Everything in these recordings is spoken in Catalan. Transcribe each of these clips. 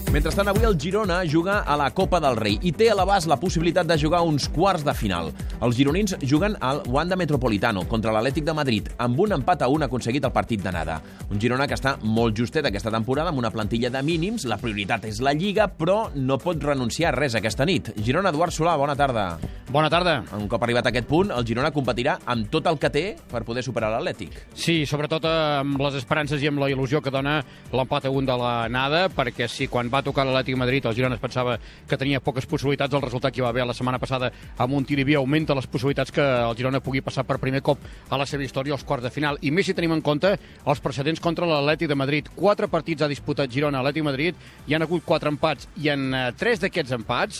Mentrestant, avui el Girona juga a la Copa del Rei i té a l'abast la possibilitat de jugar uns quarts de final. Els gironins juguen al Wanda Metropolitano contra l'Atlètic de Madrid, amb un empat a 1 aconseguit el partit d'anada. Un Girona que està molt justet aquesta temporada, amb una plantilla de mínims. La prioritat és la Lliga, però no pot renunciar a res aquesta nit. Girona, Eduard Solà, bona tarda. Bona tarda. Un cop arribat a aquest punt, el Girona competirà amb tot el que té per poder superar l'Atlètic. Sí, sobretot amb les esperances i amb la il·lusió que dona l'empat a 1 de l'anada, perquè si quan va tocar l'Atlètic de Madrid el Girona es pensava que tenia poques possibilitats, el resultat que hi va haver la setmana passada amb un Montilivi augmenta les possibilitats que el Girona pugui passar per primer cop a la seva història als quarts de final. I més si tenim en compte els precedents contra l'Atlètic de Madrid. 4 partits ha disputat Girona a l'Atlètic de Madrid, hi han hagut 4 empats i en 3 d'aquests empats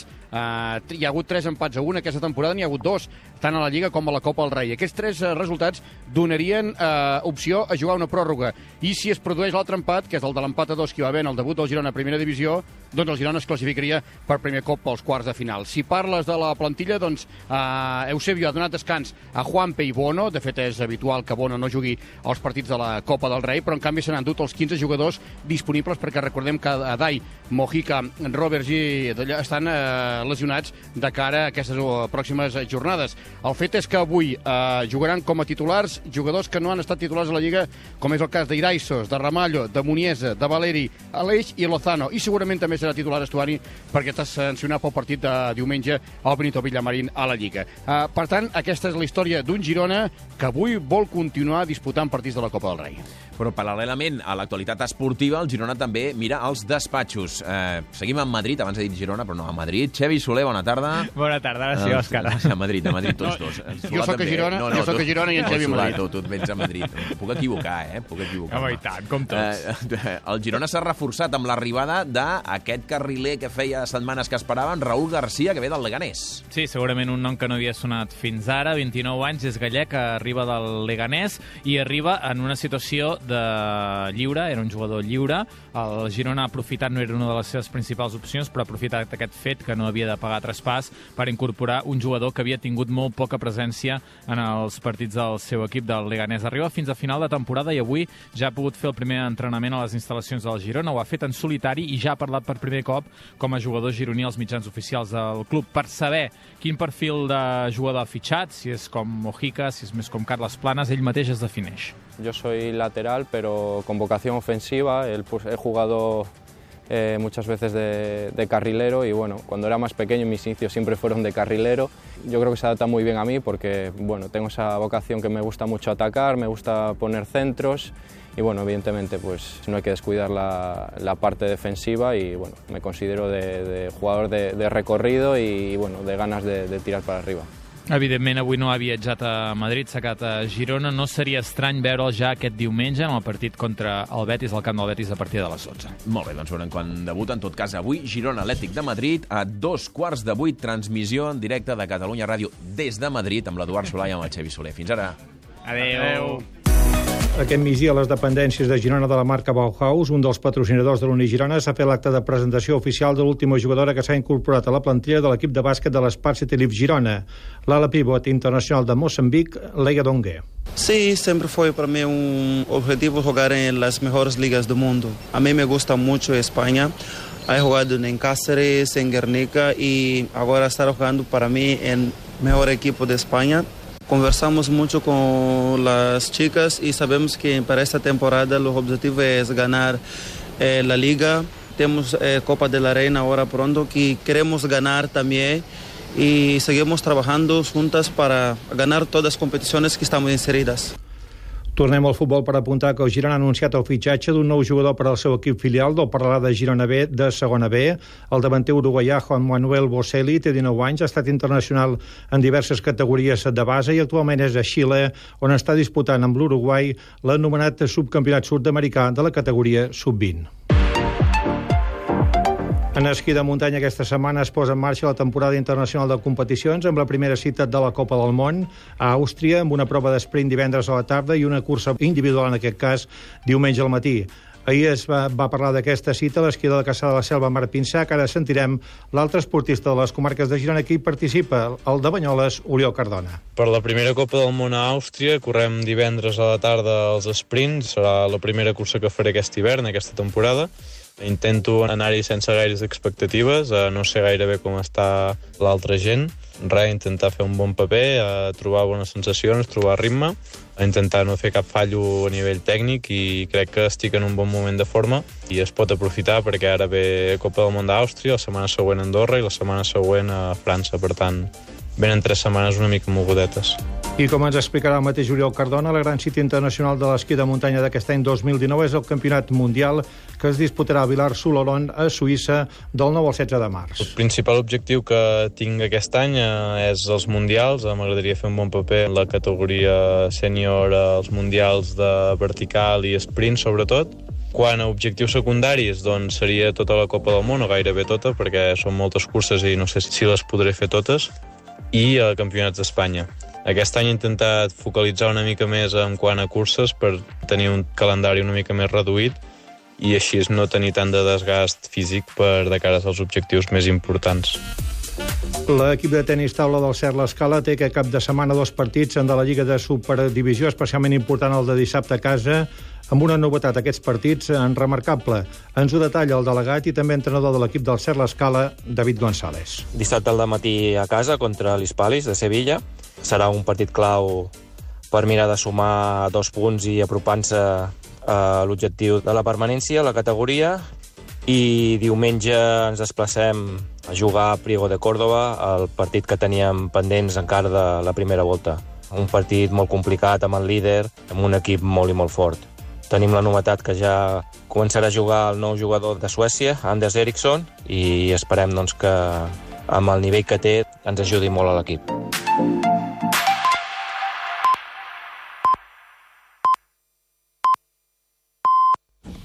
hi ha hagut 3 empats a 1 aquesta temporada, n'hi ha hagut 2, tant a la Lliga com a la Copa del Rei. Aquests 3 resultats donarien opció a jugar una pròrroga. I si es produeix l'altre empat, que és el de l'empat a 2 que hi va haver en el debut del Girona a primera divisió, doncs el Girona es classificaria per primer cop pels quarts de final. Si parles de la plantilla, doncs Eusebio ha donat descans a Juanpe i Bono. De fet, és habitual que Bono no jugui als partits de la Copa del Rei, però en canvi se n'han dut els 15 jugadors disponibles, perquè recordem que Adai, Mojica, Robert G estan lesionats de cara a aquestes pròximes jornades. El fet és que avui jugaran com a titulars jugadors que no han estat titulars a la Lliga, com és el cas d'Iraizos, de Ramallo, de Muniesa, de Valeri, Aleix i Lozano. I segurament també serà titular Estuani, perquè està sancionat pel partit de diumenge al Benito Villamarín a la Lliga. Per tant, aquesta és la història d'un Girona que avui vol continuar disputant partits de la Copa del Rei. Però paral·lelament a l'actualitat esportiva, el Girona també mira els despatxos. Seguim a Madrid, abans he dit Girona, però no, a Madrid. Xevi Soler, bona tarda. Bona tarda, ara sí, Òscar. A Madrid tots dos. Jo soc a Girona, i en Xevi a Madrid. Tu et vens a Madrid. Puc equivocar, Puc equivocar. Home, i tant, com tots. El Girona s'ha reforçat amb l'arribada d'aquest carriler que feia setmanes que esperaven, Raúl García, que ve del Leganés. Sí, segurament un nom que no havia sonat fins ara, 29 anys, és gallec, arriba del Leganés i arriba en una situació de lliure, era un jugador lliure. El Girona ha aprofitat, no era una de les seves principals opcions, però ha aprofitat aquest fet que no havia de pagar traspàs per incorporar un jugador que havia tingut molt poca presència en els partits del seu equip del Leganés. Arriba fins a final de temporada i avui ja ha pogut fer el primer entrenament a les instal·lacions del Girona. Ho ha fet en solitari i ja ha parlat per primer cop com a jugador gironí als mitjans oficials del club per saber quin perfil de jugador ha fitxat, si és com Mojica, si és més com Carles Planas, ell mateix es defineix. Yo soy lateral, pero con vocación ofensiva. He jugado muchas veces de carrilero y bueno, cuando era más pequeño mis inicios siempre fueron de carrilero. Yo creo que se adapta muy bien a mí porque bueno, tengo esa vocación que me gusta mucho atacar, me gusta poner centros y bueno, evidentemente pues no hay que descuidar la parte defensiva y bueno, me considero de jugador de recorrido y bueno, de ganas de tirar para arriba. Evidentment, avui no ha viatjat a Madrid, s'ha quedat a Girona. No seria estrany veure'l ja aquest diumenge en el partit contra el Betis, al camp del Betis, a partir de les 11. Molt bé, doncs veurem quan debuta. En tot cas, avui, Girona Atlètic de Madrid, a 7:15, transmissió en directe de Catalunya Ràdio des de Madrid, amb l'Eduard Solà i amb el Xevi Soler. Fins ara. Adéu. Aquest migdia, a les dependències de Girona de la marca Bauhaus, un dels patrocinadors de l'Unigirona, s'ha fet l'acte de presentació oficial de l'última jugadora que s'ha incorporat a la plantilla de l'equip de bàsquet de l'Espart City Leaf Girona, l'ala pivot internacional de Moçambic, Leia Dongue. Sí, siempre fue para mí un objetivo jugar en las mejores ligas del mundo. A mí me gusta mucho España. He jugado en Cáceres, en Guernica y ahora estar jugando para mí en el mejor equipo de España. Conversamos mucho con las chicas y sabemos que para esta temporada el objetivo es ganar la Liga. Tenemos Copa de la Reina ahora pronto que queremos ganar también y seguimos trabajando juntas para ganar todas las competiciones que estamos inseridas. Tornem al futbol per apuntar que el Girona ha anunciat el fitxatge d'un nou jugador per al seu equip filial del Paralà de Girona B de segona B. El davanter uruguaià Juan Manuel Boselli té 19 anys, ha estat internacional en diverses categories de base i actualment és a Xile, on està disputant amb l'Uruguai l'anomenat subcampionat sud-americà de la categoria sub-20. En esquí de muntanya aquesta setmana es posa en marxa la temporada internacional de competicions amb la primera cita de la Copa del Món a Àustria, amb una prova d'esprint divendres a la tarda i una cursa individual, en aquest cas, diumenge al matí. Ahir es va parlar d'aquesta cita a l'esquí de la Caçada de la Selva, Marc Pinsà, que ara sentirem l'altre esportista de les comarques de Girona que hi participa, el de Banyoles, Oriol Cardona. Per la primera Copa del Món a Àustria correm divendres a la tarda els sprints, serà la primera cursa que faré aquest hivern, aquesta temporada. Intento anar-hi sense gaires expectatives, no sé gaire bé com està l'altra gent. Res, intentar fer un bon paper, trobar bones sensacions, trobar ritme, intentar no fer cap fallo a nivell tècnic i crec que estic en un bon moment de forma i es pot aprofitar perquè ara ve Copa del Món d'Àustria, la setmana següent a Andorra i la setmana següent a França, per tant, venen 3 setmanes una mica mogudetes. I com ens explicarà el mateix Oriol Cardona, la gran cita internacional de l'esquí de muntanya d'aquest any 2019 és el Campionat Mundial que es disputarà a Villars-sur-Louron, a Suïssa, del 9 al 16 de març. El principal objectiu que tinc aquest any és els Mundials. M'agradaria fer un bon paper en la categoria sènior als Mundials de vertical i sprint, sobretot. Quant a objectius secundaris, doncs seria tota la Copa del Món, o gairebé tota, perquè són moltes curses i no sé si les podré fer totes, i campionats d'Espanya. Aquest any he intentat focalitzar una mica més en quant a curses per tenir un calendari una mica més reduït i així no tenir tant de desgast físic per de cara als objectius més importants. L'equip de tenis taula del Cert l'Escala té aquest cap de setmana 2 partits de la Lliga de Superdivisió, especialment important el de dissabte a casa, amb una novetat, aquests partits en remarcable. Ens ho detalla el delegat i també entrenador de l'equip del Cert l'Escala, David González. Dissabte al matí a casa contra l'Hispalis de Sevilla. Serà un partit clau per mirar de sumar 2 punts i apropant-se a l'objectiu de la permanència a la categoria. I diumenge ens desplacem a jugar a Priego de Córdoba, el partit que teníem pendents encara de la primera volta. Un partit molt complicat amb el líder, amb un equip molt i molt fort. Tenim la novetat que ja començarà a jugar el nou jugador de Suècia, Anders Eriksson, i esperem que amb el nivell que té ens ajudi molt a l'equip.